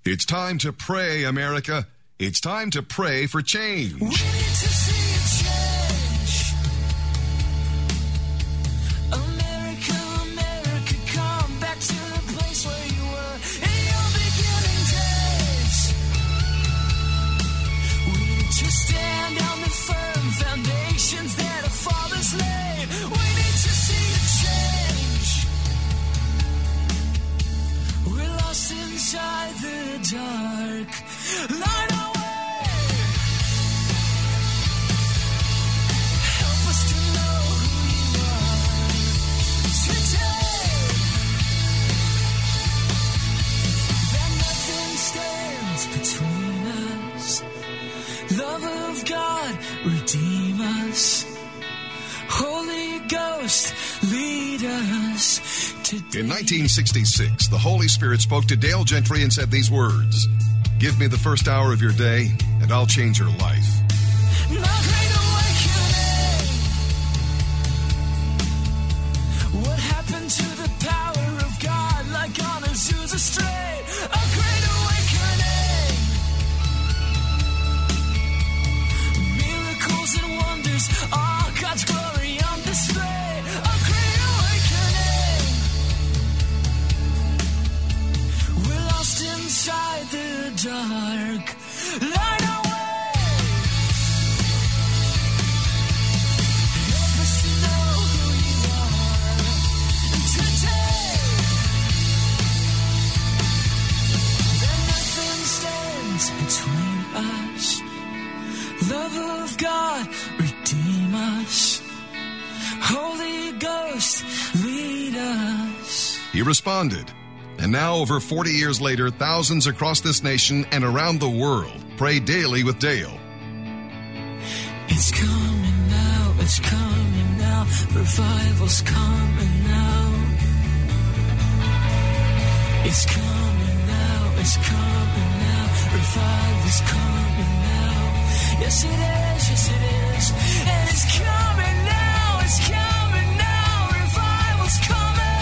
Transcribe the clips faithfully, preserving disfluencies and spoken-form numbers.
It's time to pray, America. It's time to pray for change. We need to see a change. America, America, come back to the place where you were in your beginning days. We need to stand on the firm foundations that our fathers laid. We need to see a change. We're lost inside the dark. Light our way. Help us to know who you are today. That nothing stands between us. Love of God, redeem us. Holy Ghost, lead us today. In nineteen sixty-six, the Holy Spirit spoke to Dale Gentry and said these words: "Give me the first hour of your day, and I'll change your life." My great awakening. What happened to the power of God like on Azusa Strait? A great awakening. Miracles and wonders, all God's glory on display. A great awakening. We're lost inside the dark. Light our way. Help us to know who you are today. That nothing stands between us. Love of God, redeem us. Holy Ghost, lead us. He responded. And now, over forty years later, thousands across this nation and around the world pray daily with Dale. It's coming now, it's coming now, revival's coming now. It's coming now, it's coming now, revival's coming now. Yes it is, yes it is, and it's coming now, it's coming now, revival's coming now.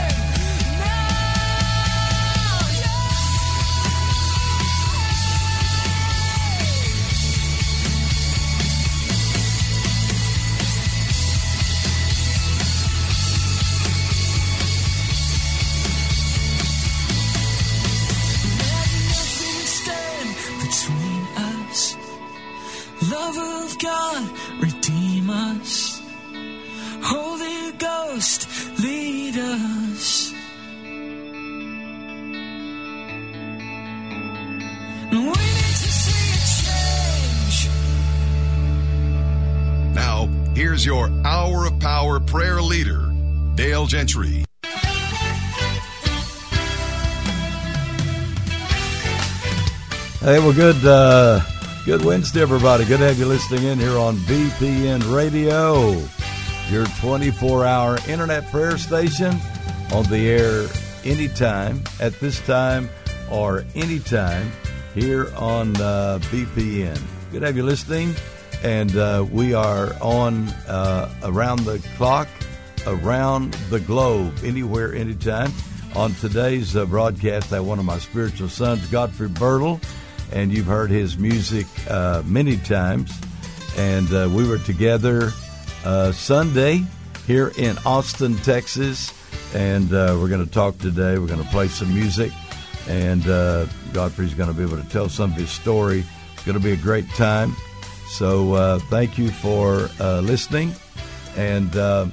Love of God, redeem us. Holy Ghost, lead us. We need to see a change. Now, here's your Hour of Power prayer leader, Dale Gentry. Hey, well, good uh, good Wednesday, everybody. Good to have you listening in here on B P N Radio, your twenty-four hour internet prayer station, on the air anytime, at this time, or anytime here on uh, B P N. Good to have you listening, and uh, we are on uh, around the clock, around the globe, anywhere, anytime. On today's uh, broadcast, I have one of my spiritual sons, Godfrey Birtle, and you've heard his music uh, many times. And uh, we were together uh, Sunday here in Austin, Texas, and uh, we're going to talk today. We're going to play some music, and uh, Godfrey's going to be able to tell some of his story. It's going to be a great time. So uh, thank you for uh, listening and uh,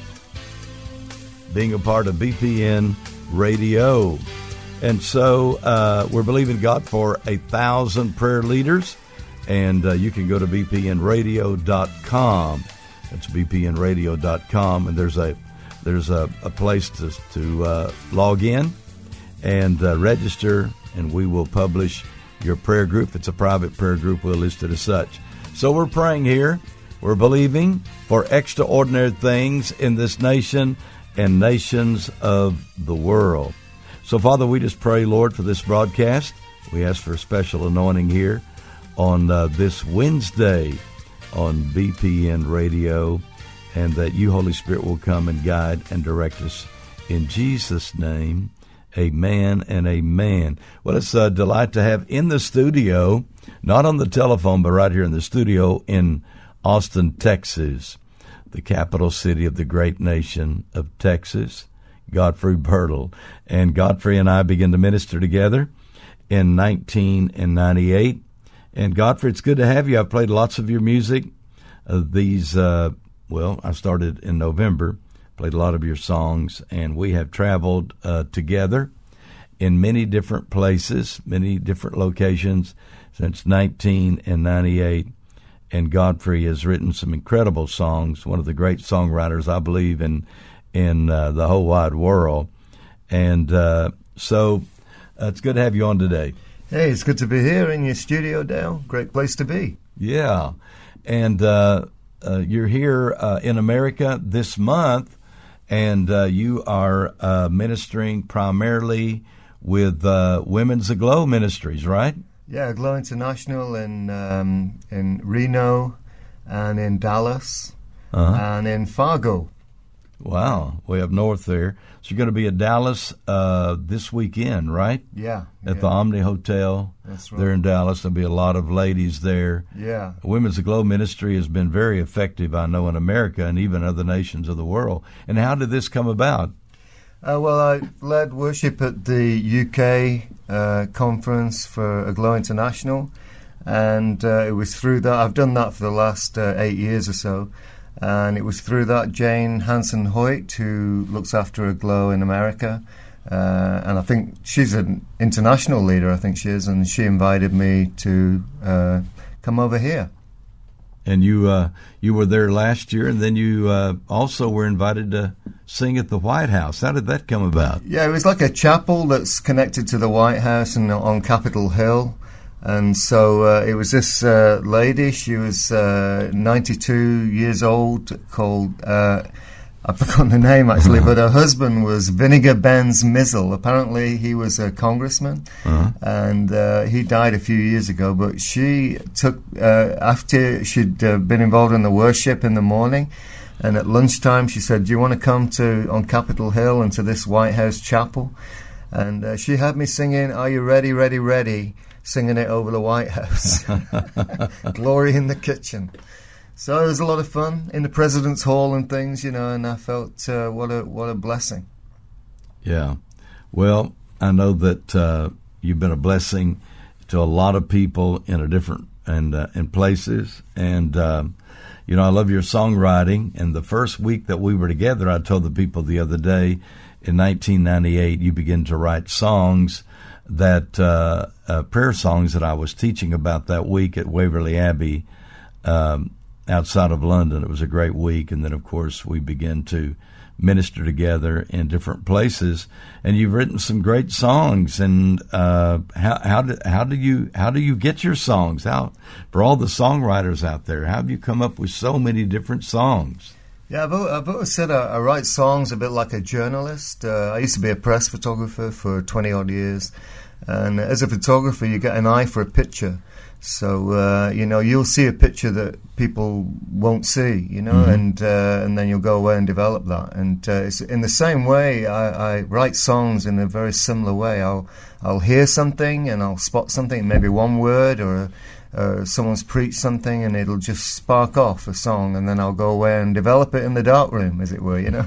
being a part of B P N Radio. And so uh, we're believing God for a thousand prayer leaders, and uh, you can go to b p n radio dot com. That's b p n radio dot com, and there's a there's a, a place to to uh, log in and uh, register, and we will publish your prayer group. If it's a private prayer group, we'll list it as such. So we're praying here. We're believing for extraordinary things in this nation and nations of the world. So, Father, we just pray, Lord, for this broadcast. We ask for a special anointing here on uh, this Wednesday on B P N Radio, and that you, Holy Spirit, will come and guide and direct us. In Jesus' name, Amen and amen. Well, it's a delight to have in the studio, not on the telephone, but right here in the studio in Austin, Texas, the capital city of the great nation of Texas, Godfrey Birtle. And Godfrey and I began to minister together in nineteen ninety-eight. And Godfrey, it's good to have you. I've played lots of your music. Uh, these, uh, well, I started in November. Played a lot of your songs, and we have traveled uh, together in many different places, many different locations since nineteen ninety-eight. And Godfrey has written some incredible songs, one of the great songwriters, I believe, in in uh, the whole wide world. And uh, so uh, it's good to have you on today. Hey, it's good to be here in your studio, Dale. Great place to be. Yeah. And uh, uh, you're here uh, in America this month. And uh, you are uh, ministering primarily with uh, Women's Aglow Ministries, right? Yeah, Aglow International in um, in Reno and in Dallas uh-huh. and in Fargo. Wow, way up north there. So you're going to be at Dallas uh, this weekend, right? Yeah. At yeah. the Omni Hotel. That's right. There in Dallas. There'll be a lot of ladies there. Yeah. Women's Aglow Ministry has been very effective, I know, in America and even other nations of the world. And how did this come about? Uh, well, I led worship at the U K uh, conference for Aglow International, and uh, it was through that. I've done that for the last uh, eight years or so. And it was through that Jane Hanson-Hoyt, who looks after Aglow in America, uh, and I think she's an international leader, I think she is, and she invited me to uh, come over here. And you uh, you were there last year, and then you uh, also were invited to sing at the White House. How did that come about? Yeah, it was like a chapel that's connected to the White House and on Capitol Hill. And so uh, it was this uh, lady, she was uh, ninety-two years old, called, uh, I've forgotten the name actually, uh-huh. but her husband was Vinegar Benz Mizzle. Apparently he was a congressman, uh-huh. and uh, he died a few years ago, but she took, uh, after she'd uh, been involved in the worship in the morning, and at lunchtime she said, do you want to come to on Capitol Hill and to this White House chapel? And uh, she had me singing, Are You Ready, Ready, Ready? Singing it over the White House. Glory in the kitchen. So it was a lot of fun in the President's Hall and things, you know, and I felt uh, what a what a blessing. Yeah. Well, I know that uh, you've been a blessing to a lot of people in a different and uh, in places. And, um, you know, I love your songwriting. And the first week that we were together, I told the people the other day, in nineteen ninety-eight, you began to write songs that uh, uh, prayer songs that I was teaching about that week at Waverly Abbey um, outside of London. It was a great week. And then, of course, we began to minister together in different places. And you've written some great songs. And uh, how how do, how do you how do you get your songs? How, for all the songwriters out there, how have you come up with so many different songs? Yeah, I've, I've always said I, I write songs a bit like a journalist. Uh, I used to be a press photographer for twenty-odd years. And as a photographer, you get an eye for a picture. So, uh, you know, you'll see a picture that people won't see, you know, mm-hmm. and uh, and then you'll go away and develop that. And uh, it's in the same way, I, I write songs in a very similar way. I'll I'll hear something and I'll spot something, maybe one word or uh, someone's preached something, and it'll just spark off a song, and then I'll go away and develop it in the darkroom, as it were, you know,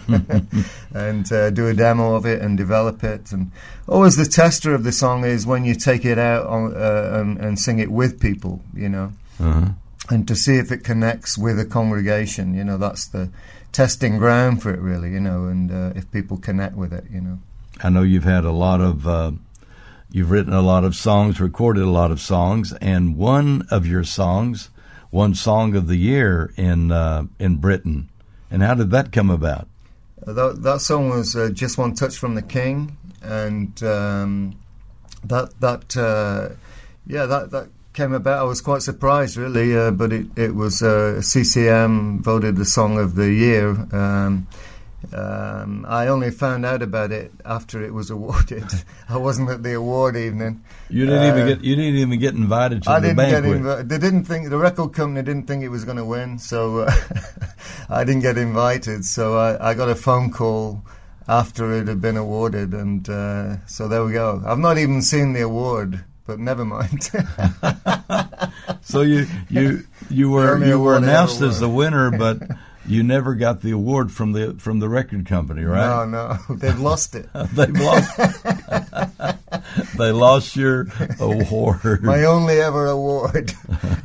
and uh, do a demo of it and develop it. And always the tester of the song is when you take it out on, uh, and, and sing it with people, you know, uh-huh. and to see if it connects with a congregation, you know, that's the testing ground for it, really, you know, and uh, if people connect with it, you know. I know you've had a lot of... Uh You've written a lot of songs, recorded a lot of songs, and one of your songs won Song of the Year in uh, in Britain. And how did that come about? Uh, that, that song was uh, Just One Touch from the King, and um, that that uh, yeah that that came about. I was quite surprised, really, uh, but it it was uh, C C M voted the Song of the Year. Um, Um, I only found out about it after it was awarded. I wasn't at the award evening. You didn't uh, even get. You didn't even get invited to I the didn't banquet. Get invi- they didn't think the record company didn't think it was going to win, so uh, I didn't get invited. So I, I got a phone call after it had been awarded, and uh, so there we go. I've not even seen the award, but never mind. So you you you were only you were award I announced ever as the winner, but you never got the award from the from the record company, right? No, no, they've lost it. They lost. They lost your award. My only ever award.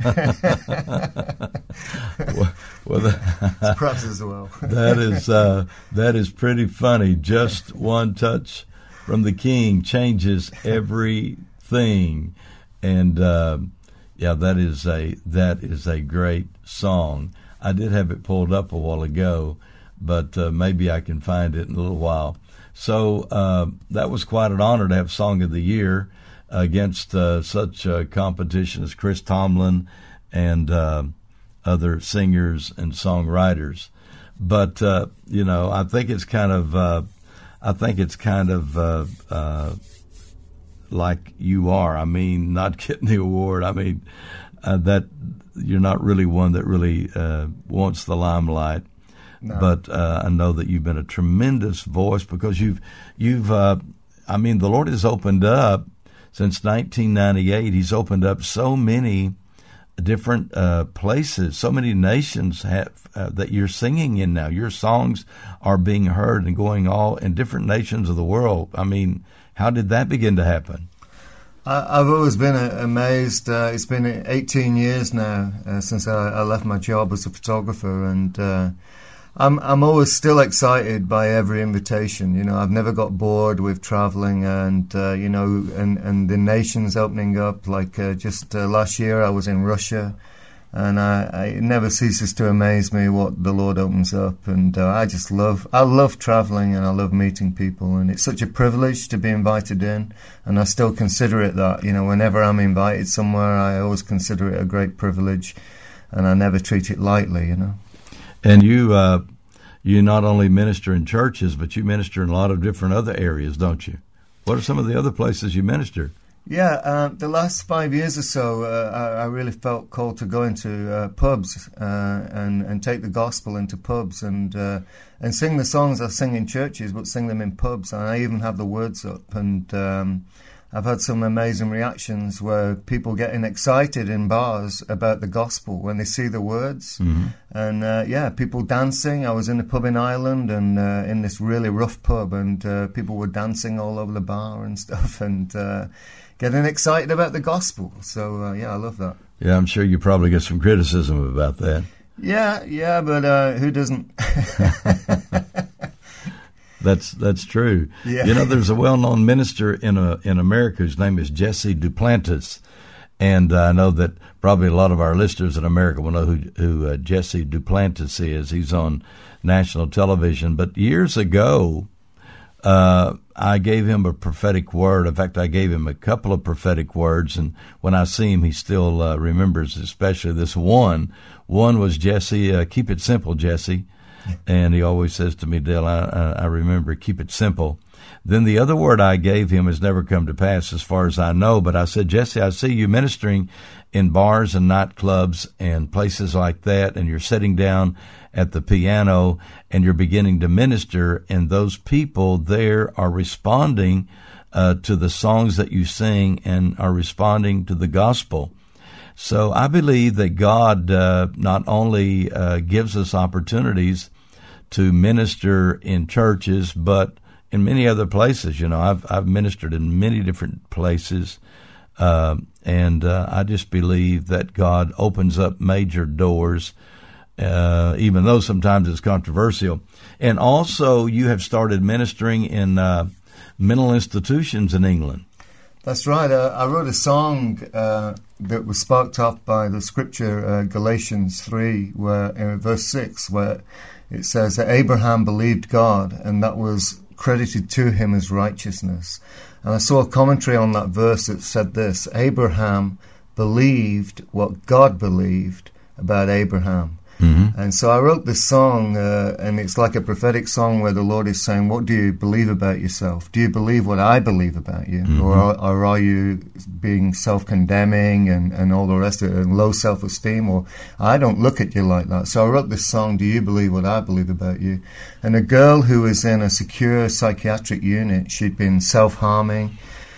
well, well, that, Perhaps as well. that is uh, that is pretty funny. Just one touch from the King changes everything, and uh, yeah, that is a that is a great song. I did have it pulled up a while ago, but uh, maybe I can find it in a little while. So uh, that was quite an honor to have Song of the Year against uh, such a competition as Chris Tomlin and uh, other singers and songwriters. But uh, you know, I think it's kind of, uh, I think it's kind of uh, uh, like you are. I mean, not getting the award. I mean, uh, that you're not really one that really uh, wants the limelight. No. But uh, I know that you've been a tremendous voice because you've, you've. Uh, I mean, the Lord has opened up since nineteen ninety-eight. He's opened up so many different uh, places, so many nations have, uh, that you're singing in now. Your songs are being heard and going all in different nations of the world. I mean, how did that begin to happen? I've always been amazed. Uh, it's been eighteen years now uh, since I, I left my job as a photographer, and uh, I'm I'm always still excited by every invitation. You know, I've never got bored with traveling, and uh, you know, and and the nations opening up. Like uh, just uh, last year, I was in Russia, and I, I, it never ceases to amaze me what the Lord opens up. And uh, I just love, I love traveling, and I love meeting people, and it's such a privilege to be invited in. And I still consider it that. You know, whenever I'm invited somewhere, I always consider it a great privilege, and I never treat it lightly. You know. And you, uh, you not only minister in churches, but you minister in a lot of different other areas, don't you? What are some of the other places you minister? Yeah, uh, the last five years or so, uh, I, I really felt called to go into uh, pubs uh, and and take the gospel into pubs and uh, and sing the songs I sing in churches, but sing them in pubs. And I even have the words up, and um, I've had some amazing reactions where people getting excited in bars about the gospel when they see the words. Mm-hmm. And uh, yeah, people dancing. I was in a pub in Ireland and uh, in this really rough pub, and uh, people were dancing all over the bar and stuff, and uh, getting excited about the gospel. So uh, yeah, I love that. Yeah, I'm sure you probably get some criticism about that. Yeah, yeah, but uh, who doesn't? That's that's true. Yeah. You know, there's a well-known minister in a, in America whose name is Jesse Duplantis, and uh, I know that probably a lot of our listeners in America will know who, who uh, Jesse Duplantis is. He's on national television. But years ago, uh, I gave him a prophetic word. In fact, I gave him a couple of prophetic words, and when I see him, he still uh, remembers, especially this one. One was, Jesse, uh, keep it simple, Jesse. And he always says to me, Dale, I, I remember, keep it simple. Then the other word I gave him has never come to pass as far as I know. But I said, Jesse, I see you ministering in bars and nightclubs and places like that, and you're sitting down at the piano and you're beginning to minister, and those people there are responding uh, to the songs that you sing and are responding to the gospel. So I believe that God uh, not only uh, gives us opportunities to minister in churches, but in many other places. You know, I've I've ministered in many different places, uh, and uh, I just believe that God opens up major doors, uh, even though sometimes it's controversial. And also, you have started ministering in uh, mental institutions in England. That's right. Uh, I wrote a song uh, that was sparked off by the scripture uh, Galatians three, where in verse six, where it says that Abraham believed God, and that was credited to him as righteousness. And I saw a commentary on that verse that said this: Abraham believed what God believed about Abraham. Mm-hmm. And so I wrote this song, uh, and it's like a prophetic song where the Lord is saying, what do you believe about yourself? Do you believe what I believe about you? Mm-hmm. Or, are, or are you being self-condemning and, and all the rest of it, and low self-esteem? Or I don't look at you like that. So I wrote this song, Do You Believe What I Believe About You? And a girl who was in a secure psychiatric unit, she'd been self-harming,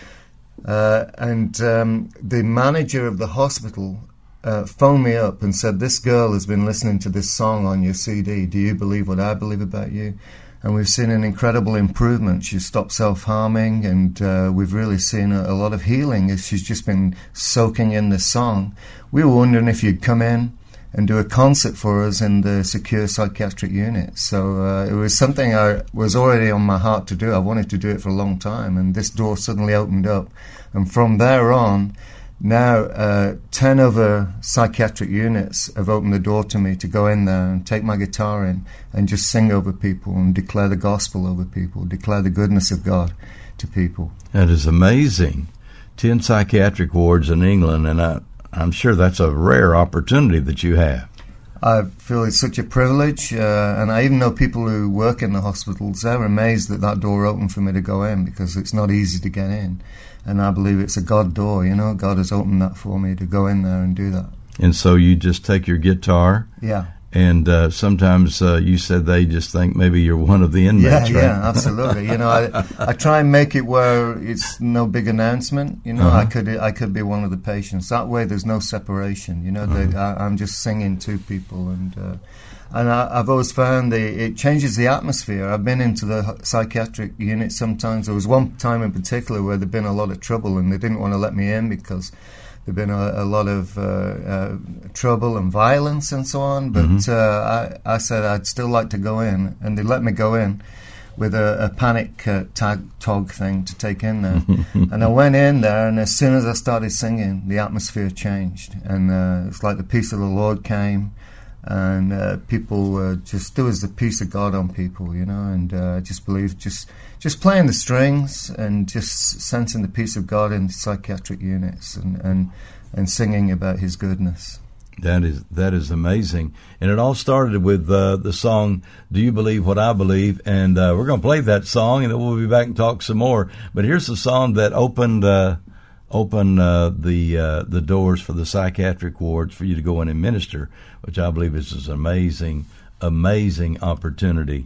uh, and um, the manager of the hospital Uh, phoned me up and said, this girl has been listening to this song on your C D. Do you believe what I believe about you? And we've seen an incredible improvement. She's stopped self-harming, and uh, we've really seen a, a lot of healing as she's just been soaking in this song. We were wondering if you'd come in and do a concert for us in the secure psychiatric unit. So uh, it was something I was already on my heart to do. I wanted to do it for a long time, and this door suddenly opened up. And from there on, now, uh, ten other psychiatric units have opened the door to me to go in there and take my guitar in and just sing over people and declare the gospel over people, declare the goodness of God to people. That is amazing. Ten psychiatric wards in England, and I, I'm sure that's a rare opportunity that you have. I feel it's such a privilege, uh, and I even know people who work in the hospitals. They're amazed that that door opened for me to go in, because it's not easy to get in. And I believe it's a God door, you know. God has opened that for me to go in there and do that. And so you just take your guitar. Yeah. And uh, sometimes uh, you said they just think maybe you're one of the inmates, yeah, right? Yeah, absolutely. You know, I I try and make it where it's no big announcement. You know, Uh-huh. I could I could be one of the patients. That way, there's no separation. You know, Uh-huh. they, I, I'm just singing to people, and uh, and I, I've always found the, it changes the atmosphere. I've been into the psychiatric unit sometimes. There was one time in particular where there'd been a lot of trouble, and they didn't want to let me in because there'd been a, a lot of uh, uh, trouble and violence and so on. But Mm-hmm. uh, I, I said I'd still like to go in, and they let me go in with a, a panic uh, tag tog thing to take in there. And I went in there, and as soon as I started singing, the atmosphere changed, and uh, it's like the peace of the Lord came. And uh, people uh, just, there was the peace of God on people, you know, and uh, I just believe just just playing the strings and just sensing the peace of God in psychiatric units, and, and, and singing about His goodness. That is that is amazing. And it all started with uh, the song, Do You Believe What I Believe? And uh, we're going to play that song, and then we'll be back and talk some more. But here's the song that opened uh, opened uh, the uh, the doors for the psychiatric wards for you to go in and minister, which I believe is an amazing, amazing opportunity.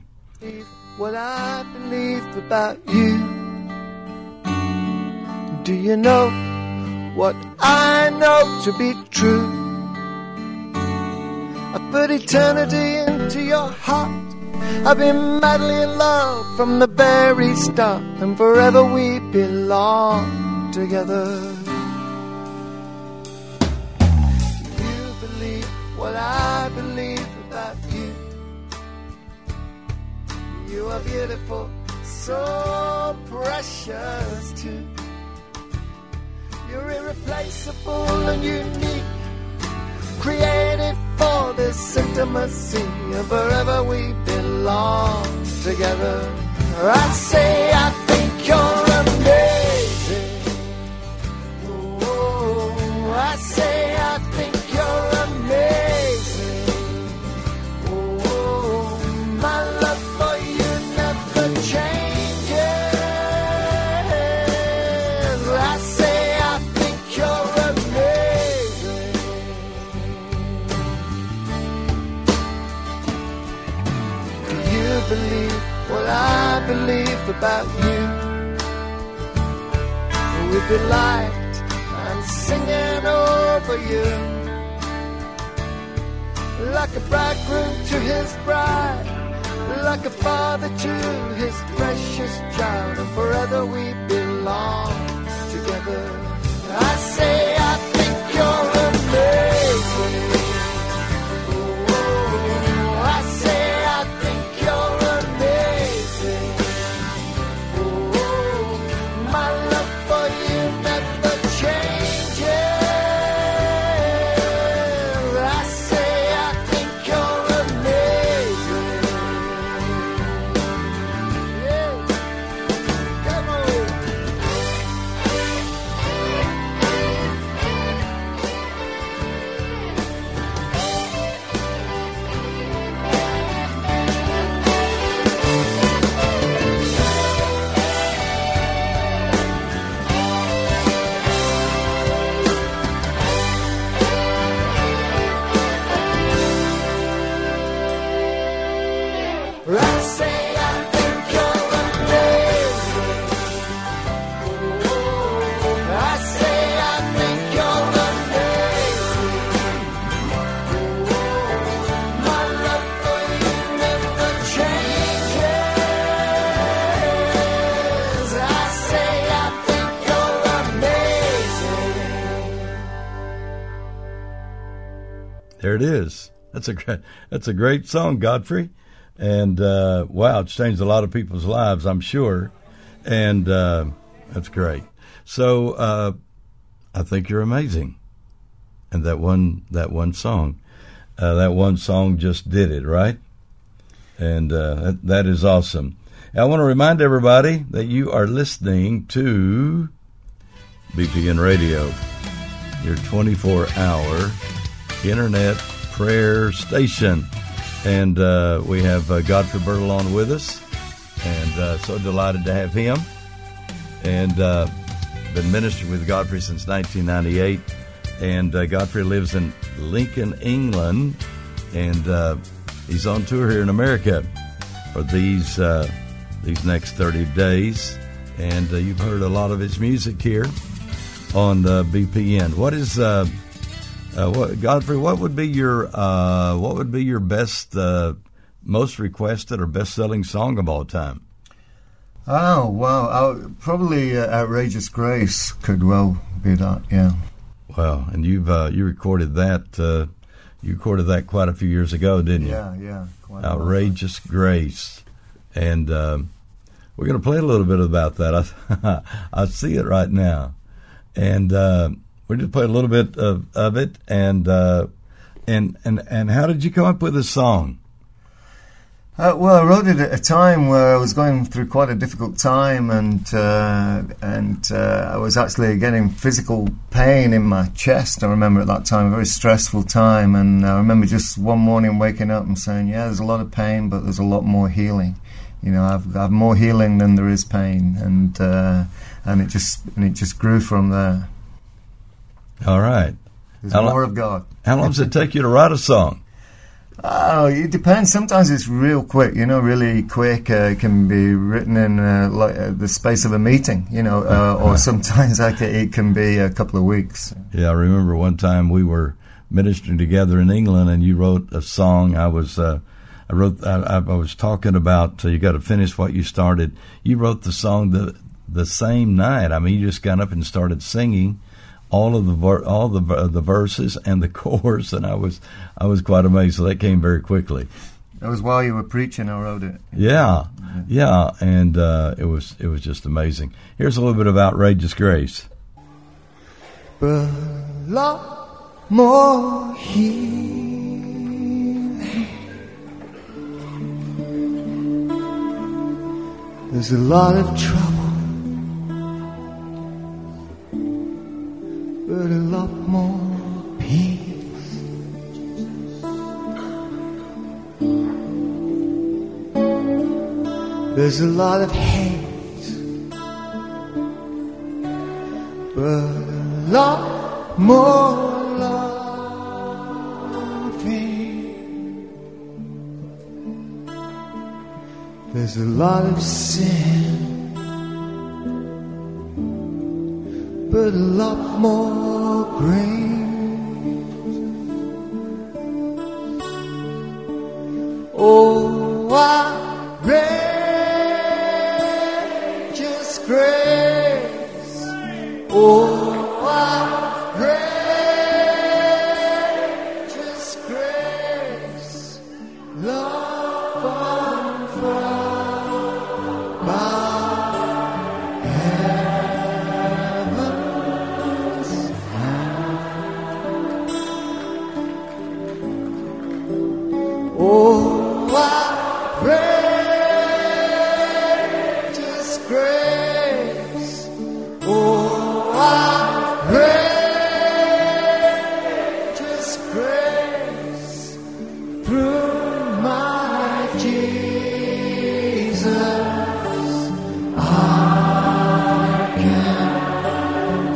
What I believe about you. Do you know what I know to be true? I put eternity into your heart. I've been madly in love from the very start, and forever we belong together. Do you believe what I believe about you? You are beautiful, so precious too. You're irreplaceable and unique, created for this intimacy, and forever we belong together. I say I think you're amazing. Oh, I say I think you're amazing. Oh, my love for you never changes. I say I think you're amazing. Do you believe what I believe about you? We'd be light and singing over you, like a bridegroom to his bride, like a father to his precious child, and forever we belong together. I say I think you're amazing. Oh, I say I think you're amazing. Oh, my love for you never changes. I say I think you're amazing. Yeah. Come on. There it is. That's a great, that's a great song, Godfrey. And, uh, wow, it's changed a lot of people's lives, I'm sure. And uh, that's great. So uh, I think you're amazing. And that one, that one song, uh, that one song just did it, right? And uh, that, that is awesome. I want to remind everybody that you are listening to B P N Radio, your twenty-four hour internet prayer station. And uh, we have uh, Godfrey Birtle on with us, and uh, so delighted to have him. And uh, been ministering with Godfrey since nineteen ninety-eight. And uh, Godfrey lives in Lincoln, England, and uh, he's on tour here in America for these uh, these next thirty days. And uh, you've heard a lot of his music here on uh, B P N. What is uh, uh, what, Godfrey? What would be your uh, what would be your best, uh, most requested or best selling song of all time? Oh wow! Uh, probably uh, "Outrageous Grace" could well be that. Yeah. Wow, and you've uh, you recorded that uh, you recorded that quite a few years ago, didn't you? Yeah, yeah. Quite "Outrageous Grace," and um, we're going to play a little bit about that. I, I see it right now, and uh, we just play a little bit of, of it. And uh, and and and how did you come up with this song? Uh, well, I wrote it at a time where I was going through quite a difficult time, and uh, and uh, I was actually getting physical pain in my chest. I remember at that time, a very stressful time, and I remember just one morning waking up and saying, "Yeah, there's a lot of pain, but there's a lot more healing. You know, I've I've more healing than there is pain," and uh, and it just and it just grew from there. All right, There's how more long, of God. How long does it take you to write a song? Oh, it depends. Sometimes it's real quick, you know, really quick. Uh, it can be written in uh, like uh, the space of a meeting, you know, uh, or sometimes like it can be a couple of weeks. Yeah, I remember one time we were ministering together in England, and you wrote a song. I was, uh, I wrote, I, I was talking about uh, you got to finish what you started. You wrote the song the the same night. I mean, you just got up and started singing all of the ver- all the uh, the verses and the chorus, and I was I was quite amazed. So that came very quickly. That was while you were preaching. I wrote it. Yeah, yeah, and uh, it was it was just amazing. Here's a little bit of "Outrageous Grace." But a lot more healing. There's a lot of trouble. But a lot more peace. There's a lot of hate, but a lot more loving. There's a lot of sin, but a lot more grace. Oh, outrageous grace. Oh, outrageous grace. Love unfolded by heaven's hand. Oh, outrageous grace. Oh, outrageous grace. Through my Jesus, I can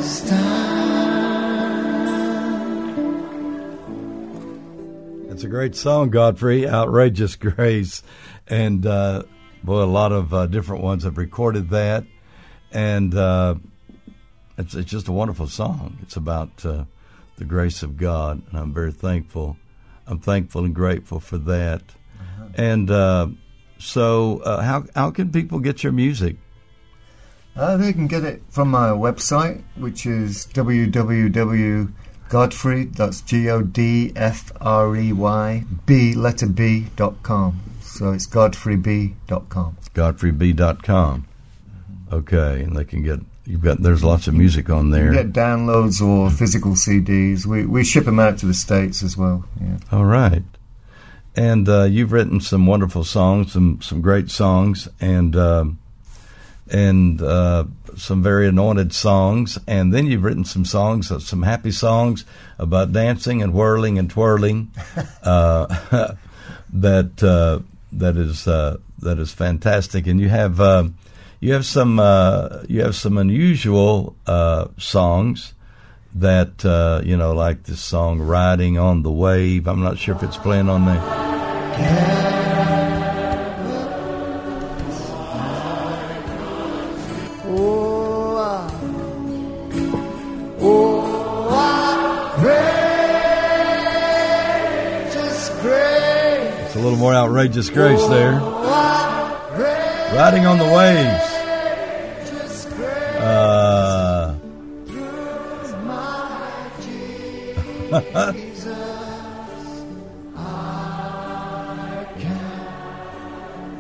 stand. It's a great song, Godfrey, "Outrageous Grace." And, uh, boy, a lot of uh, different ones have recorded that. And uh, it's, it's just a wonderful song. It's about uh, the grace of God, and I'm very thankful. I'm thankful and grateful for that. Uh-huh. And uh, so uh, how, how can people get your music? Uh, they can get it from my website, which is w w w Godfrey, that's G O D F R E Y, B, letter B, dot com. So it's godfrey b dot com. godfrey b dot com. Okay, and they can get, you've got, there's lots of music on there. You get downloads or physical C Ds. We we ship them out to the States as well. Yeah. All right. And uh, you've written some wonderful songs, some some great songs, and um, and uh, some very anointed songs. And then you've written some songs, uh, some happy songs about dancing and whirling and twirling. uh, that uh, that is uh, that is fantastic. And you have uh, you have some uh, you have some unusual uh, songs. That, uh, you know, like this song, Riding on the Wave. I'm not sure if it's playing on there. Oh, oh, outrageous grace. It's a little more outrageous grace there. Riding on the Waves. Uh... Jesus, I can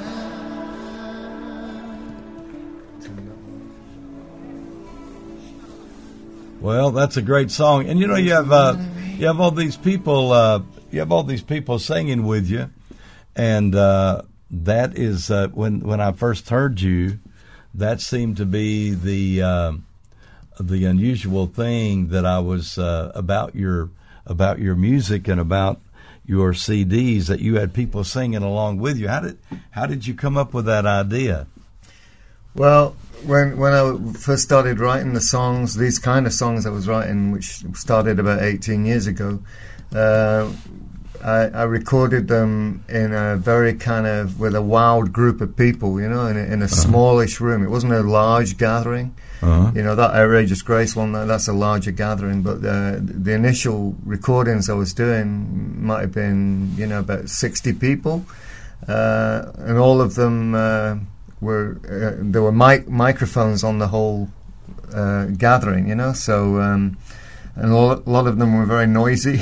stand. Well, that's a great song, and you know you have uh, you have all these people uh, you have all these people singing with you, and uh, that is uh, when when I first heard you, that seemed to be the. Uh, the unusual thing that I was uh, about your about your music and about your C Ds, that you had people singing along with you. How did how did you come up with that idea? Well, when when I first started writing the songs, these kind of songs I was writing, which started about eighteen years ago, uh, I, I recorded them in a very kind of with a wild group of people, you know, in a, in a uh-huh. smallish room. It wasn't a large gathering. Uh-huh. You know, that Outrageous Grace one, that's a larger gathering, but uh, the initial recordings I was doing might have been, you know, about sixty people, uh, and all of them uh, were, uh, there were mic- microphones on the whole uh, gathering, you know, so, um, and a lot, a lot of them were very noisy,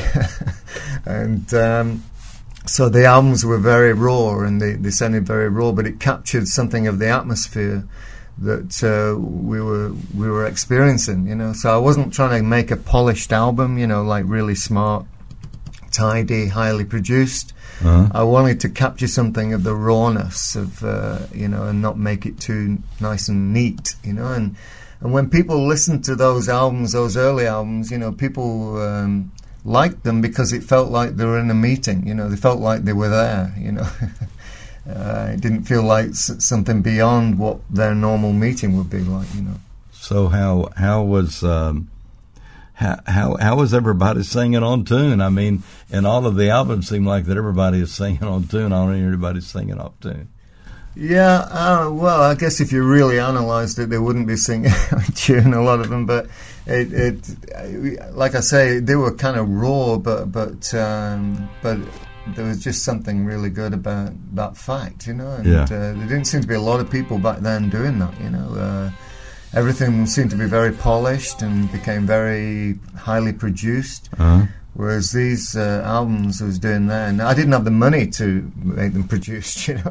and um, so the albums were very raw, and they, they sounded very raw, but it captured something of the atmosphere that uh, we were we were experiencing, you know. So I wasn't trying to make a polished album, you know, like really smart, tidy, highly produced. Uh-huh. I wanted to capture something of the rawness of, uh, you know, and not make it too nice and neat, you know. And and when people listened to those albums, those early albums, you know, people um, liked them because it felt like they were in a meeting, you know. They felt like they were there, you know. Uh, it didn't feel like s- something beyond what their normal meeting would be like, you know. So how how was um, how how how was everybody singing on tune? I mean, in all of the albums, seemed like that everybody is singing on tune. I don't hear anybody singing off tune. Yeah, uh, well, I guess if you really analysed it, they wouldn't be singing on tune, a lot of them. But it, it, like I say, they were kind of raw, but but um, but. There was just something really good about that fact, you know, and yeah. uh, there didn't seem to be a lot of people back then doing that, you know. Uh, everything seemed to be very polished and became very highly produced, uh-huh. whereas these uh, albums I was doing then, I didn't have the money to make them produced, you know.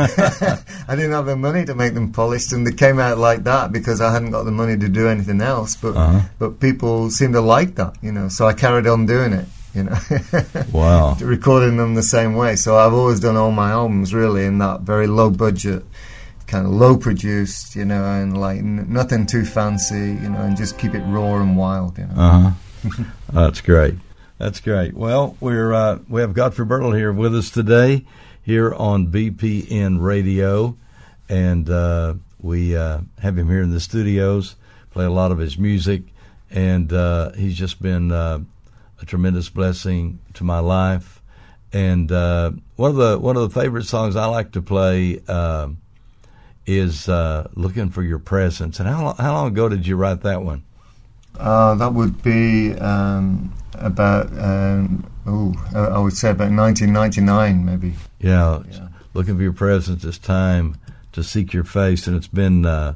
I didn't have the money to make them polished, and they came out like that because I hadn't got the money to do anything else, but uh-huh. but people seemed to like that, you know, so I carried on doing it. You know, wow, recording them the same way. So I've always done all my albums really in that very low budget, kind of low produced, you know, and like n- nothing too fancy, you know, and just keep it raw and wild, you know. Uh-huh. That's great. That's great. Well, we're uh, we have Godfrey Birtle here with us today, here on B P N Radio, and uh, we uh, have him here in the studios. Play a lot of his music, and uh, he's just been. Uh, a tremendous blessing to my life, and uh, one of the one of the favorite songs I like to play uh, is uh, "Looking for Your Presence." And how long, how long ago did you write that one? Uh, that would be um, about um, oh, I would say about nineteen ninety-nine, maybe. Yeah, yeah. Looking for your presence. It's time to seek your face, and it's been uh,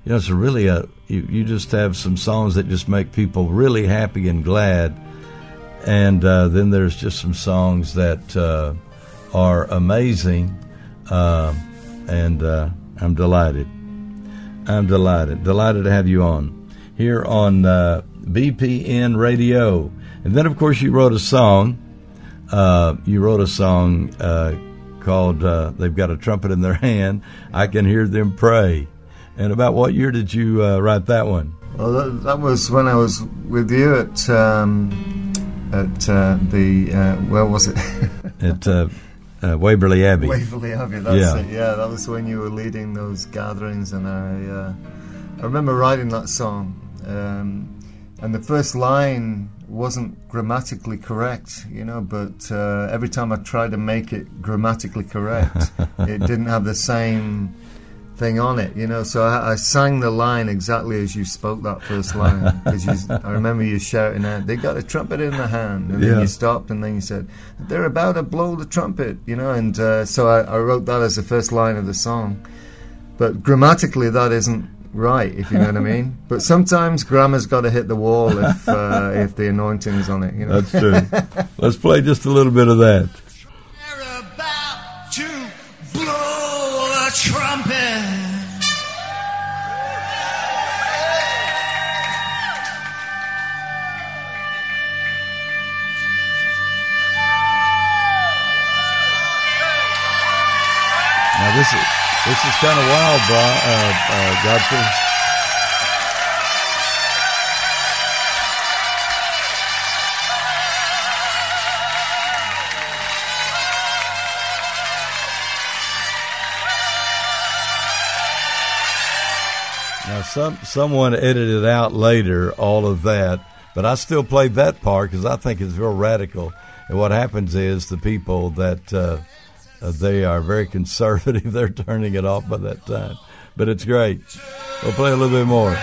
you know, it's a really a you, you just have some songs that just make people really happy and glad, and uh, then there's just some songs that uh, are amazing, uh, and uh, I'm delighted. I'm delighted, delighted to have you on here on uh, B P N Radio. And then, of course, you wrote a song. Uh, you wrote a song uh, called uh, "They've Got a Trumpet in Their Hand." I can hear them pray. And about what year did you uh, write that one? Well, that, that was when I was with you at um, at uh, the uh, where was it? at uh, uh, Waverly Abbey. Waverly Abbey. That's yeah. it. Yeah, that was when you were leading those gatherings, and I uh, I remember writing that song. Um, and the first line wasn't grammatically correct, you know, but uh, every time I tried to make it grammatically correct, it didn't have the same thing on it, you know. So I, I sang the line exactly as you spoke that first line, because I remember you shouting out, "They got a trumpet in the hand," and yeah. then you stopped, and then you said, "They're about to blow the trumpet," you know. And uh, so I, I wrote that as the first line of the song, but grammatically that isn't right, if you know what I mean. But sometimes grammar's got to hit the wall if uh, if the anointing's on it, you know. That's true. Let's play just a little bit of that. They're about to blow a trumpet. Now this is this is kind of wild, bro, uh, uh, Godfrey. Now, some someone edited out later all of that, but I still played that part because I think it's real radical. And what happens is the people that uh, uh, they are very conservative, they're turning it off by that time. But it's great. We'll play a little bit more.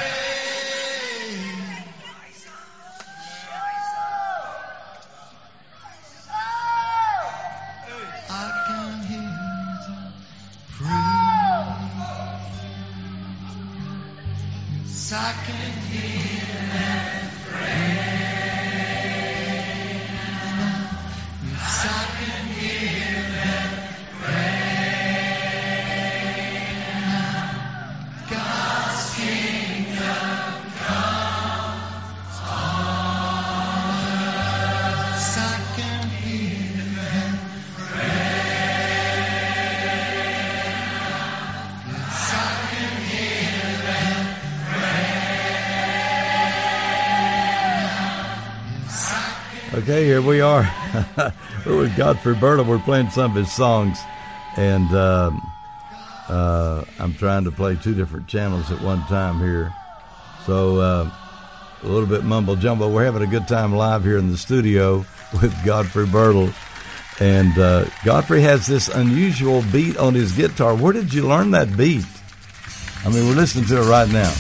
Okay, here we are. We're with Godfrey Birtle. We're playing some of his songs, and um, uh, I'm trying to play two different channels at one time here. So uh, a little bit mumble jumbo. We're having a good time live here in the studio with Godfrey Birtle. And uh, Godfrey has this unusual beat on his guitar. Where did you learn that beat? I mean, we're listening to it right now.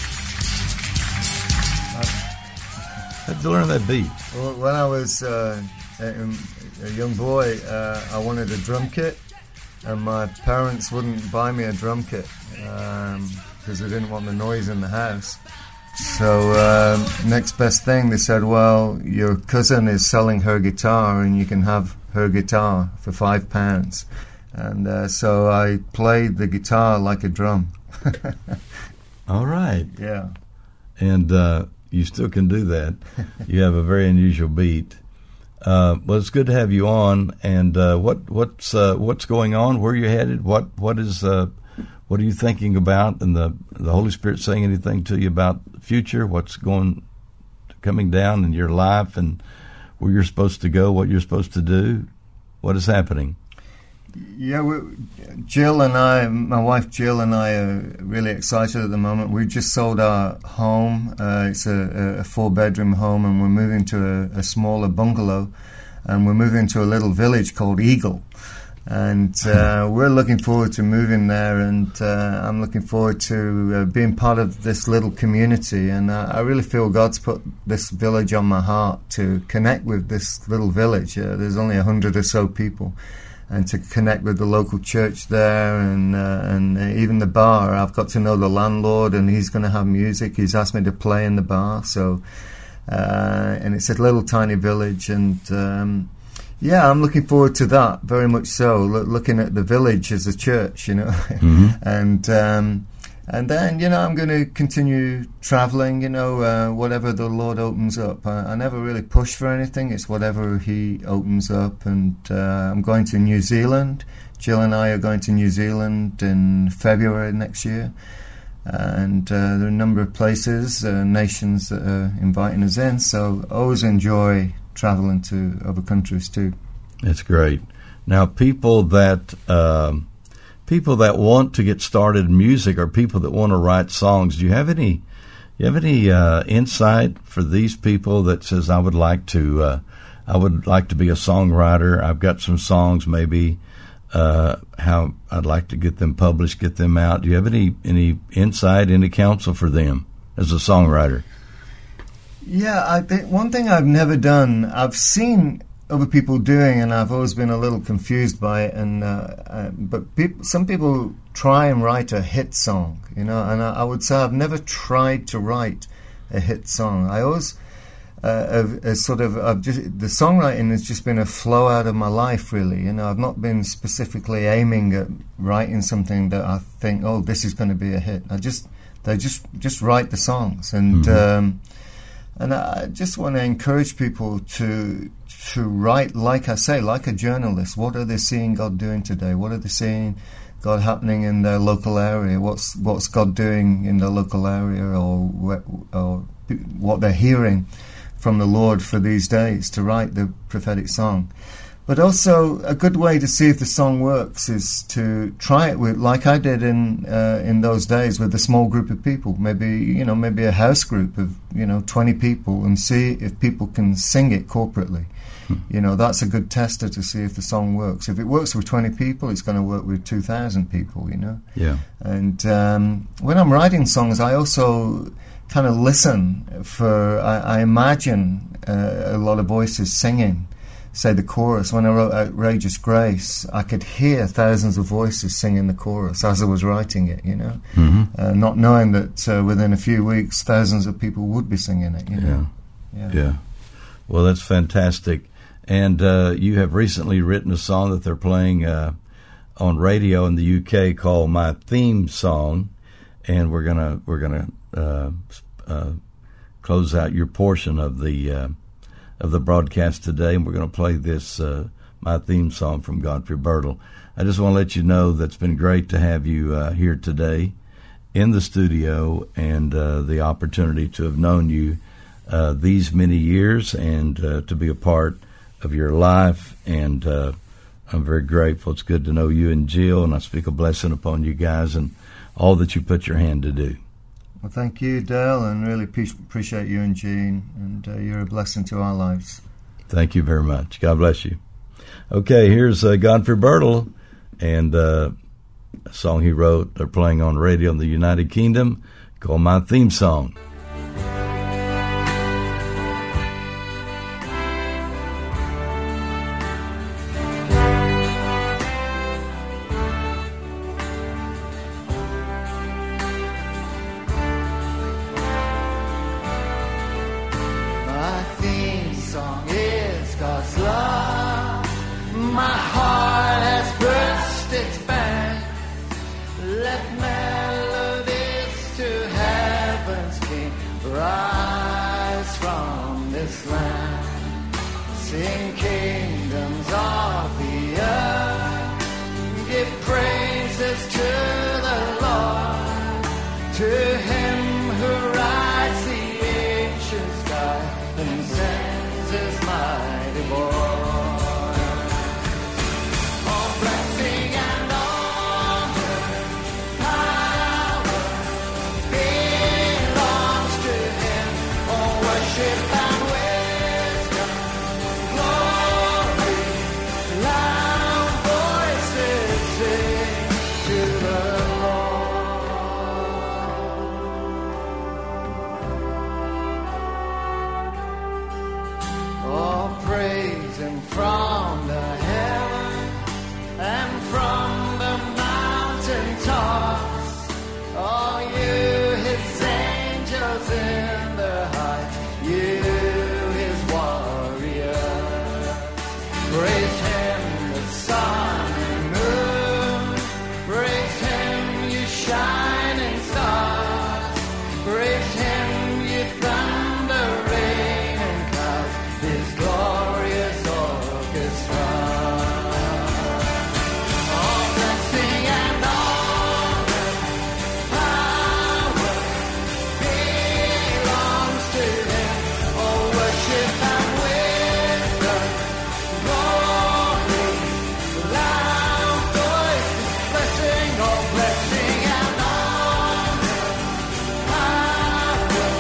How did you learn that beat? Well, when I was uh, a, a young boy, uh, I wanted a drum kit, and my parents wouldn't buy me a drum kit because um, they didn't want the noise in the house. So uh, next best thing, they said, well, your cousin is selling her guitar, and you can have her guitar for five pounds. And uh, so I played the guitar like a drum. All right. Yeah. And uh, you still can do that. You have a very unusual beat. Uh, well, it's good to have you on. And uh, what what's uh, what's going on? Where are you headed? What what is uh, what are you thinking about? And the the Holy Spirit saying anything to you about the future? What's going coming down in your life, and where you're supposed to go? What you're supposed to do? What is happening? Yeah, we, Jill and I, my wife Jill and I are really excited at the moment. We just sold our home. Uh, it's a, a four-bedroom home, and we're moving to a, a smaller bungalow, and we're moving to a little village called Eagle. And uh, we're looking forward to moving there, and uh, I'm looking forward to uh, being part of this little community. And uh, I really feel God's put this village on my heart to connect with this little village. Uh, there's only a hundred or so people. and to connect with the local church there, and uh, and even the bar. I've got to know the landlord, and he's going to have music. He's asked me to play in the bar, so uh, and it's a little tiny village, and um, yeah, I'm looking forward to that very much. So Lo- looking at the village as a church, you know, mm-hmm. and. Um, And then, you know, I'm going to continue traveling, you know, uh, whatever the Lord opens up. I, I never really push for anything. It's whatever He opens up. And uh, I'm going to New Zealand. Jill and I are going to New Zealand in February next year. And uh, there are a number of places, uh, nations that are inviting us in. So I always enjoy traveling to other countries too. That's great. Now, people that... Um People that want to get started in music, or people that want to write songs, do you have any, you have any uh, insight for these people that says, I would like to, uh, I would like to be a songwriter. I've got some songs, maybe uh, how I'd like to get them published, get them out. Do you have any any insight, any counsel for them as a songwriter? Yeah, I think one thing I've never done, I've seen other people doing, and I've always been a little confused by it. And uh, uh, but peop- some people try and write a hit song, you know. And I, I would say I've never tried to write a hit song. I always, uh, have, have sort of, I've just the songwriting has just been a flow out of my life, really. You know, I've not been specifically aiming at writing something that I think, oh, this is going to be a hit. I just, they just just write the songs, and mm-hmm. um, and I just want to encourage people to. to write, like I say, like a journalist. What are they seeing God doing today? What are they seeing God happening in their local area? What's what's God doing in their local area, or or what they're hearing from the Lord for these days, to write the prophetic song. But also, a good way to see if the song works is to try it with, like I did in uh, in those days, with a small group of people. Maybe you know, maybe a house group of you know twenty people, and see if people can sing it corporately. You know, that's a good tester to see if the song works. If it works with twenty people, it's going to work with two thousand people, you know? Yeah. And um, when I'm writing songs, I also kind of listen for, I, I imagine uh, a lot of voices singing, say the chorus. When I wrote Outrageous Grace, I could hear thousands of voices singing the chorus as I was writing it, you know? Mm-hmm. Uh, not knowing that uh, within a few weeks, thousands of people would be singing it, you know? Yeah. Yeah. yeah. Well, that's fantastic. And uh, you have recently written a song that they're playing uh, on radio in the U K called "My Theme Song," and we're gonna we're gonna uh, uh, close out your portion of the uh, of the broadcast today, and we're gonna play this uh, "My Theme Song" from Godfrey Birtle. I just want to let you know that it's been great to have you uh, here today in the studio, and uh, the opportunity to have known you uh, these many years, and uh, to be a part of your life, and uh, I'm very grateful. It's good to know you and Jill, and I speak a blessing upon you guys and all that you put your hand to do. Well, thank you, Dale, and really pe- appreciate you and Jean, and uh, you're a blessing to our lives. Thank you very much. God bless you. Okay, here's uh, Godfrey Birtle, and uh, a song he wrote, they're playing on radio in the United Kingdom, called "My Theme Song." Praise and this glorious orchestra. All blessing and honor, power belongs to Him. All worship and wisdom, glory, loud voices, blessing, all blessing and honor, power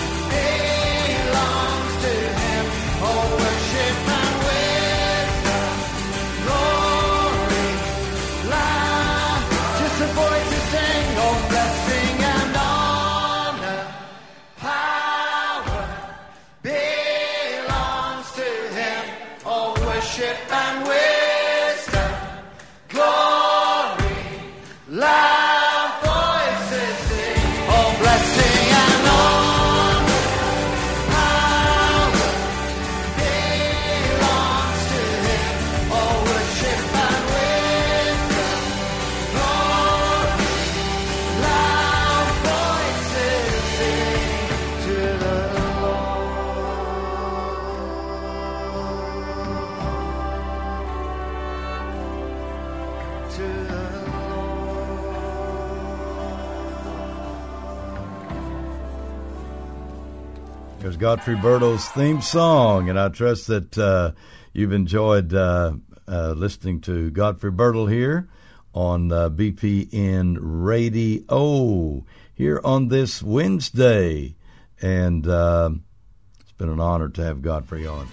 belongs to Him. All worship and wisdom, glory, loud, just a voice to sing. All blessing and honor, power belongs to Him. All worship and wisdom, glory, loud voices sing. All blessing and honor, power belongs to Him. All worship and wisdom, glory, loud voices sing to the Lord, to the There's Godfrey Birtle's theme song, and I trust that uh, you've enjoyed uh, uh, listening to Godfrey Birtle here on uh, B P N Radio here on this Wednesday, and uh, it's been an honor to have Godfrey on.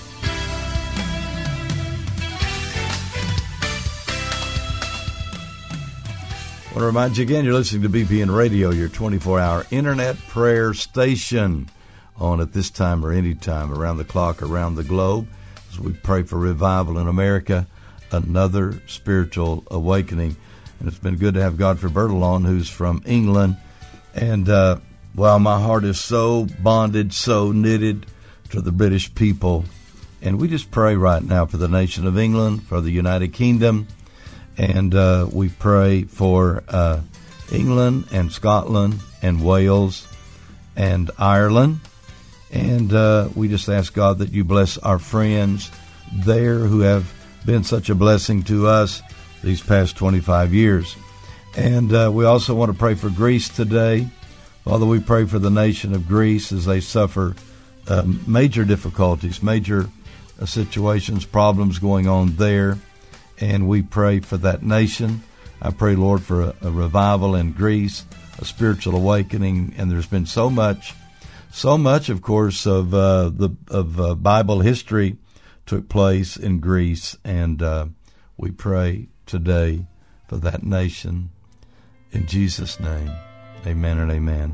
I want to remind you again, you're listening to B P N Radio, your twenty-four hour internet prayer station, on at this time or any time, around the clock, around the globe, as we pray for revival in America, another spiritual awakening. And it's been good to have Godfrey Birtle on, who's from England. And, uh, well, my heart is so bonded, so knitted to the British people. And we just pray right now for the nation of England, for the United Kingdom. And uh, we pray for uh, England and Scotland and Wales and Ireland. And uh, we just ask God that you bless our friends there who have been such a blessing to us these past twenty-five years. And uh, we also want to pray for Greece today. Father, we pray for the nation of Greece as they suffer uh, major difficulties, major uh, situations, problems going on there. And we pray for that nation. I pray, Lord, for a, a revival in Greece, a spiritual awakening. And there's been so much So much, of course, of uh, the of uh, Bible history took place in Greece, and uh, we pray today for that nation. In Jesus' name, amen and amen.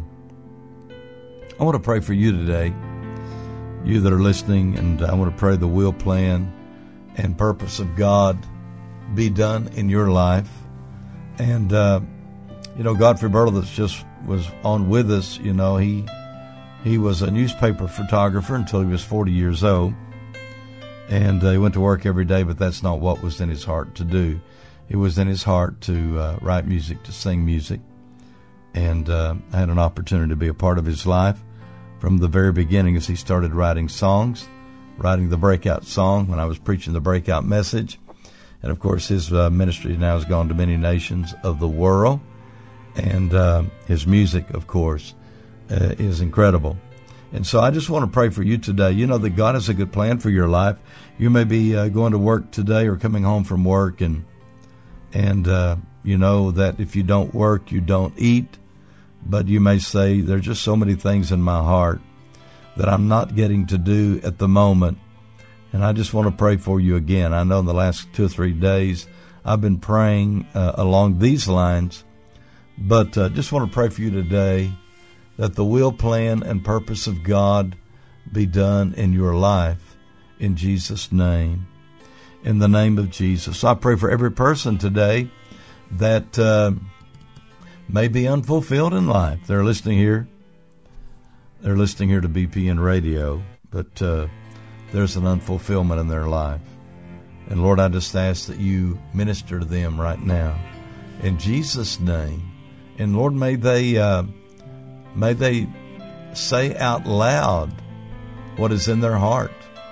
I want to pray for you today, you that are listening, and I want to pray the will, plan, and purpose of God be done in your life. And, uh, you know, Godfrey Birtle that's just was on with us, you know, he... He was a newspaper photographer until he was forty years old, and uh, he went to work every day, but that's not what was in his heart to do. It was in his heart to uh, write music, to sing music, and uh, I had an opportunity to be a part of his life from the very beginning as he started writing songs, writing the Breakout song when I was preaching the Breakout message. And, of course, his uh, ministry now has gone to many nations of the world, and uh, his music, of course, Uh, is incredible. And so I just want to pray for you today. You know that God has a good plan for your life. You may be uh, going to work today or coming home from work, and and uh, you know that if you don't work, you don't eat. But you may say, there's just so many things in my heart that I'm not getting to do at the moment. And I just want to pray for you again. I know in the last two or three days I've been praying uh, along these lines, but uh, just want to pray for you today that the will, plan, and purpose of God be done in your life, in Jesus' name, in the name of Jesus. I pray for every person today that uh, may be unfulfilled in life. They're listening here. They're listening here to B P N Radio, but uh, there's an unfulfillment in their life. And Lord, I just ask that you minister to them right now, in Jesus' name. And Lord, may they... Uh, May they say out loud what is in their heart.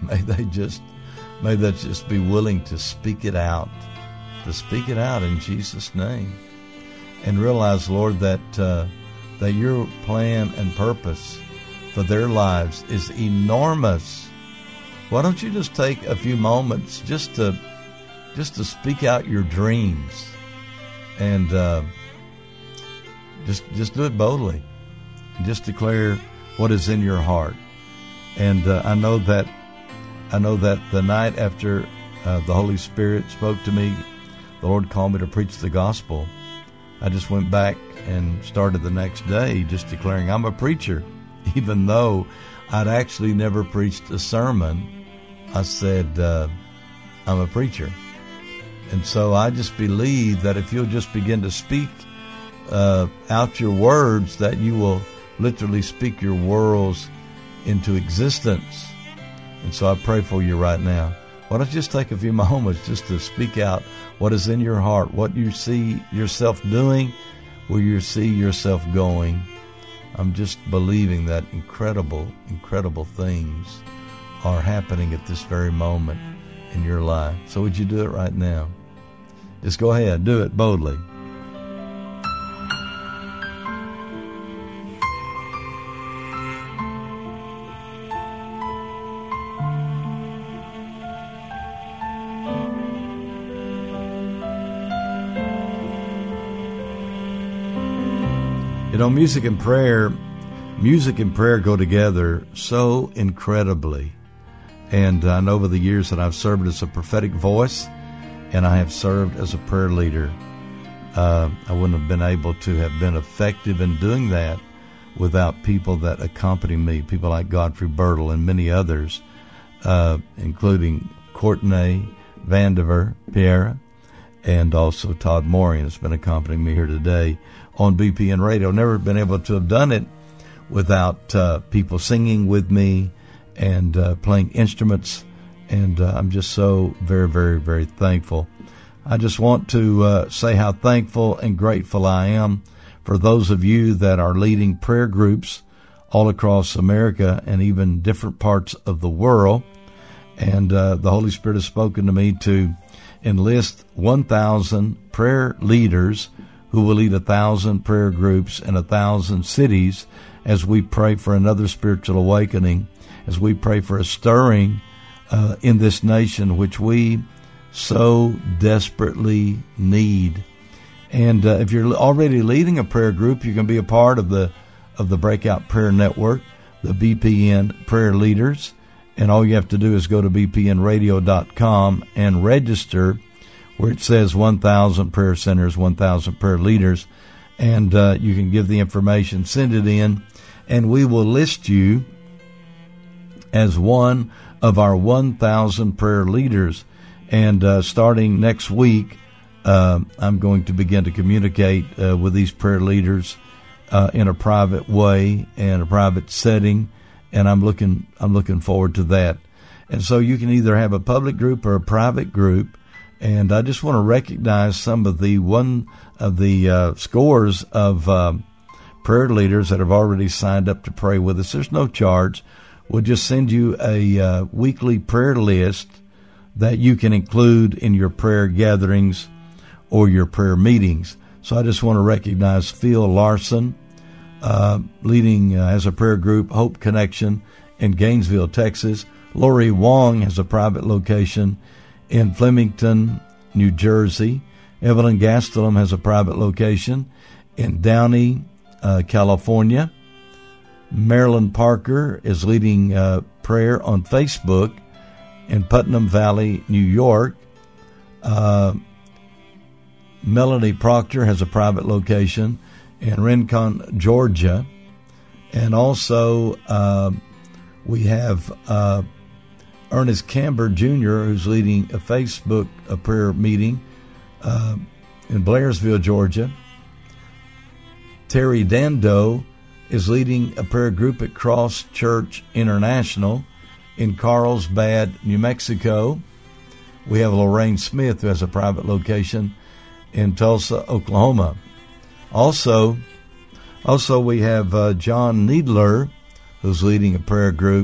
may they just, may they just be willing to speak it out, to speak it out in Jesus' name, and realize, Lord, that uh, that your plan and purpose for their lives is enormous. Why don't you just take a few moments just to just to speak out your dreams, and uh, just just do it boldly, and just declare what is in your heart. And uh, I know that I know that the night after uh, the Holy Spirit spoke to me, the Lord called me to preach the gospel. I just went back and started the next day just declaring I'm a preacher, even though I'd actually never preached a sermon. I said uh, I'm a preacher. And so I just believe that if you'll just begin to speak uh, out your words, that you will literally speak your worlds into existence. And so I pray for you right now. Why don't you just take a few moments just to speak out what is in your heart, what you see yourself doing, where you see yourself going. I'm just believing that incredible, incredible things are happening at this very moment in your life. So would you do it right now? Just go ahead, do it boldly. You know, music and prayer, music and prayer go together so incredibly. And I know over the years that I've served as a prophetic voice, and I have served as a prayer leader. Uh, I wouldn't have been able to have been effective in doing that without people that accompany me, people like Godfrey Birtle and many others, uh, including Courtney Vandiver Pierre, and also Todd Morian has been accompanying me here today on B P N Radio. Never been able to have done it without uh, people singing with me and uh, playing instruments, and uh, I'm just so very, very, very thankful. I just want to uh, say how thankful and grateful I am for those of you that are leading prayer groups all across America and even different parts of the world. And uh, the Holy Spirit has spoken to me to enlist one thousand prayer leaders who will lead a thousand prayer groups in a thousand cities as we pray for another spiritual awakening, as we pray for a stirring uh, in this nation, which we so desperately need. And uh, if you're already leading a prayer group, you can be a part of the of the Breakout Prayer Network, the B P N Prayer Leaders. And all you have to do is go to b p n radio dot com and register, where it says one thousand prayer centers, one thousand prayer leaders, and uh, you can give the information, send it in, and we will list you as one of our one thousand prayer leaders. And uh, starting next week, uh, I'm going to begin to communicate uh, with these prayer leaders uh, in a private way and a private setting, and I'm looking I'm looking forward to that. And so you can either have a public group or a private group. And I just want to recognize some of the one of the uh, scores of uh, prayer leaders that have already signed up to pray with us. There's no charge. We'll just send you a uh, weekly prayer list that you can include in your prayer gatherings or your prayer meetings. So I just want to recognize Phil Larson, uh, leading uh, as a prayer group, Hope Connection in Gainesville, Texas. Lori Wong has a private location in Flemington, New Jersey. Evelyn Gastelum has a private location in Downey, uh, California. Marilyn Parker is leading uh, prayer on Facebook in Putnam Valley, New York. Uh, Melanie Proctor has a private location in Rincon, Georgia. And also uh, we have uh, Ernest Camber Junior, who's leading a Facebook a prayer meeting uh, in Blairsville, Georgia. Terry Dando is leading a prayer group at Cross Church International in Carlsbad, New Mexico. We have Lorraine Smith, who has a private location in Tulsa, Oklahoma. Also, also we have uh, John Needler, who's leading a prayer group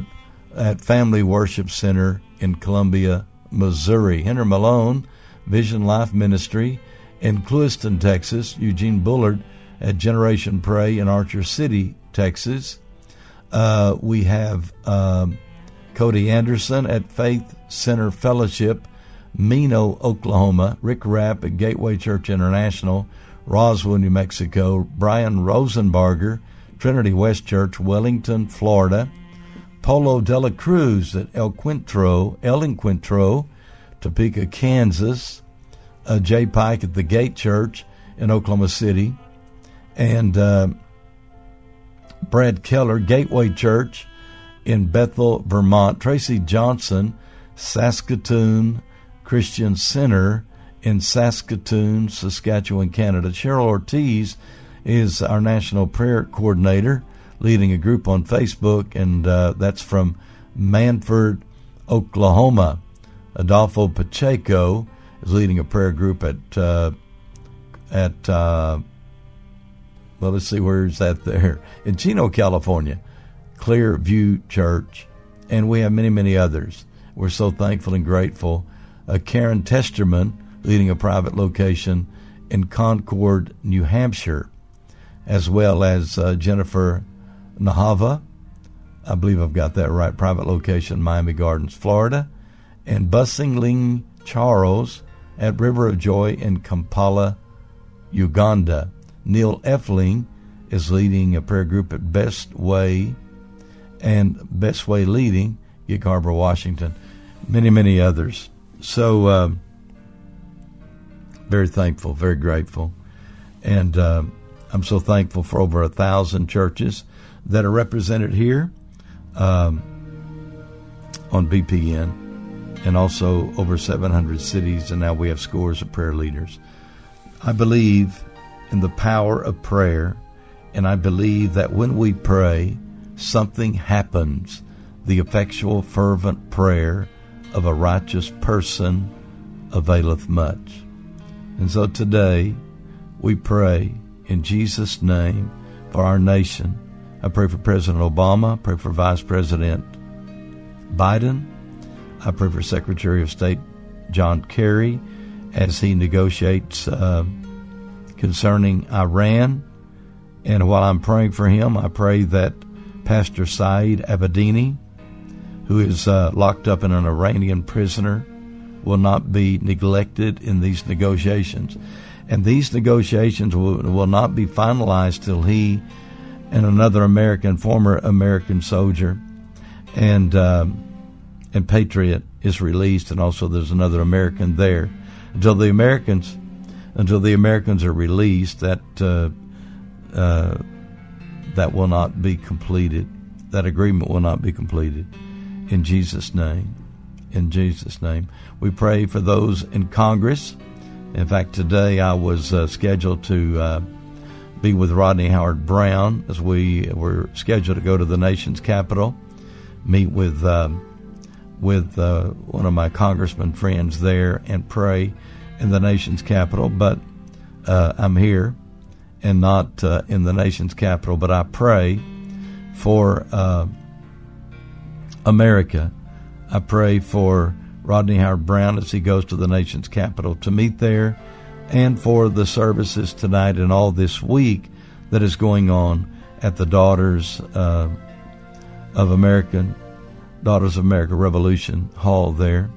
at Family Worship Center in Columbia, Missouri. Henry Malone, Vision Life Ministry in Clewiston, Texas. Eugene Bullard at Generation Pray in Archer City, Texas. Uh, we have um, Cody Anderson at Faith Center Fellowship, Mino, Oklahoma. Rick Rapp at Gateway Church International, Roswell, New Mexico. Brian Rosenbarger, Trinity West Church, Wellington, Florida. Polo de la Cruz at El Quintro, El Encuentro, Topeka, Kansas. Uh, Jay Pike at the Gate Church in Oklahoma City. And uh, Brad Keller, Gateway Church in Bethel, Vermont. Tracy Johnson, Saskatoon Christian Center in Saskatoon, Saskatchewan, Canada. Cheryl Ortiz is our National Prayer Coordinator, leading a group on Facebook, and uh, that's from Manford, Oklahoma. Adolfo Pacheco is leading a prayer group at, uh, at uh, well, let's see, where is that there? In Chino, California, Clear View Church, and we have many, many others. We're so thankful and grateful. Uh, Karen Testerman, leading a private location in Concord, New Hampshire, as well as uh, Jennifer Nahava, I believe I've got that right, private location, Miami Gardens, Florida, and Busingling Charles at River of Joy in Kampala, Uganda. Neil Effling is leading a prayer group at Best Way and Best Way Leading, Gig Harbor, Washington. Many, many others. So, uh, very thankful, very grateful. And uh, I'm so thankful for over a thousand churches that are represented here um, on B P N, and also over seven hundred cities, and now we have scores of prayer leaders. I believe in the power of prayer, and I believe that when we pray, something happens. The effectual, fervent prayer of a righteous person availeth much. And so today, we pray in Jesus' name for our nation. I pray for President Obama. I pray for Vice President Biden. I pray for Secretary of State John Kerry as he negotiates uh, concerning Iran. And while I'm praying for him, I pray that Pastor Saeed Abedini, who is uh, locked up in an Iranian prisoner, will not be neglected in these negotiations. And these negotiations will, will not be finalized till he and another American, former American soldier and um, and patriot is released, and also there's another American there. Until the Americans, until the Americans are released, that uh, uh, that will not be completed. That agreement will not be completed. In Jesus' name, in Jesus' name, we pray for those in Congress. In fact, today I was uh, scheduled to uh, be with Rodney Howard Brown as we were scheduled to go to the nation's capital, meet with uh, with uh, one of my congressman friends there and pray in the nation's capital. But uh, I'm here and not uh, in the nation's capital, but I pray for uh, America. I pray for Rodney Howard Brown as he goes to the nation's capital to meet there, and for the services tonight and all this week that is going on at the Daughters uh, of American Daughters of America Revolution Hall there.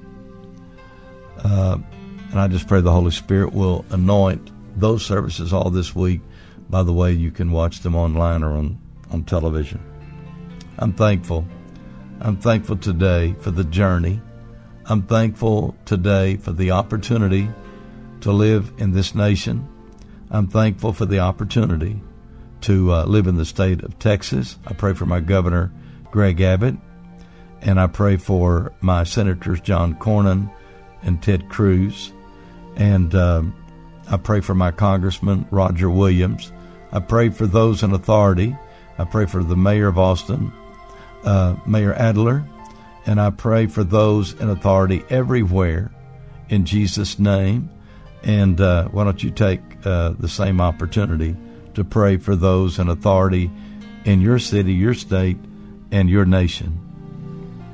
Uh, and I just pray the Holy Spirit will anoint those services all this week. By the way, you can watch them online or on, on television. I'm thankful. I'm thankful today for the journey. I'm thankful today for the opportunity to live in this nation. I'm thankful for the opportunity to uh, live in the state of Texas. I pray for my governor, Greg Abbott, and I pray for my senators, John Cornyn and Ted Cruz, and um, I pray for my congressman, Roger Williams. I pray for those in authority. I pray for the mayor of Austin, uh, Mayor Adler, and I pray for those in authority everywhere in Jesus' name. And uh, why don't you take uh, the same opportunity to pray for those in authority in your city, your state, and your nation.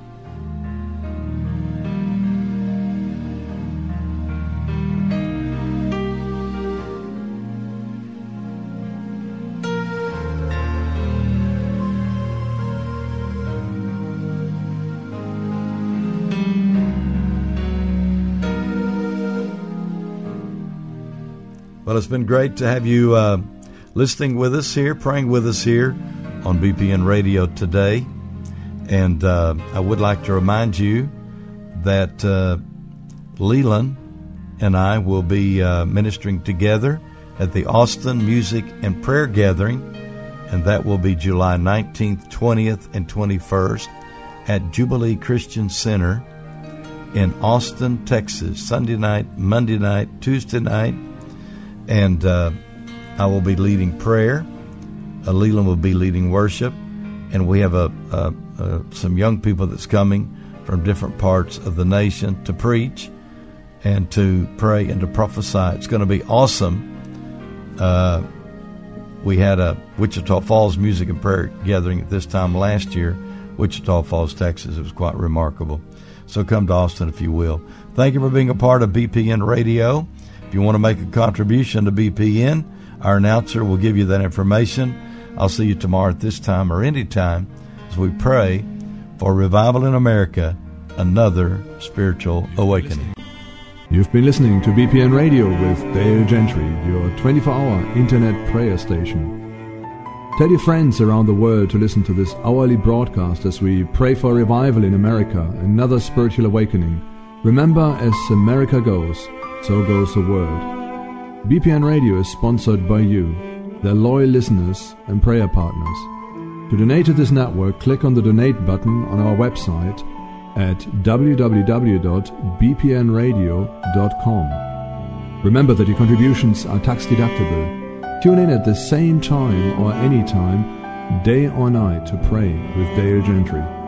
Well, it's been great to have you uh, listening with us here, praying with us here on B P N Radio today. And uh, I would like to remind you that uh, Leland and I will be uh, ministering together at the Austin Music and Prayer Gathering, and that will be July nineteenth, twentieth, and twenty-first at Jubilee Christian Center in Austin, Texas, Sunday night, Monday night, Tuesday night, and uh, I will be leading prayer. Uh, Leland will be leading worship, and we have a, a, a some young people that's coming from different parts of the nation to preach and to pray and to prophesy. It's going to be awesome. Uh, we had a Wichita Falls Music and Prayer Gathering at this time last year, Wichita Falls, Texas. It was quite remarkable. So come to Austin if you will. Thank you for being a part of B P N Radio. If you want to make a contribution to B P N, our announcer will give you that information. I'll see you tomorrow at this time or any time as we pray for revival in America, another spiritual awakening. You've been listening to B P N Radio with Dale Gentry, your twenty-four hour internet prayer station. Tell your friends around the world to listen to this hourly broadcast as we pray for revival in America, another spiritual awakening. Remember, as America goes, so goes the world. B P N Radio is sponsored by you, their loyal listeners and prayer partners. To donate to this network, click on the donate button on our website at w w w dot b p n radio dot com. Remember that your contributions are tax deductible. Tune in at the same time or any time, day or night, to pray with Dale Gentry.